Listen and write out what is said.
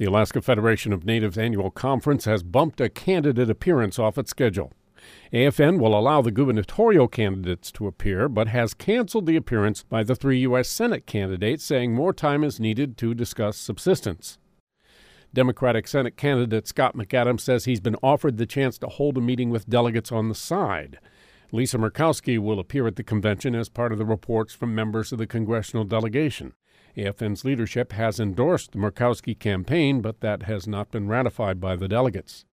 The Alaska Federation of Natives annual conference has bumped a candidate appearance off its schedule. AFN will allow the gubernatorial candidates to appear, but has canceled the appearance by the 3 U.S. Senate candidates, saying more time is needed to discuss subsistence. Democratic Senate candidate Scott McAdams says he's been offered the chance to hold a meeting with delegates on the side. Lisa Murkowski will appear at the convention as part of the reports from members of the congressional delegation. AFN's leadership has endorsed the Murkowski campaign, but that has not been ratified by the delegates.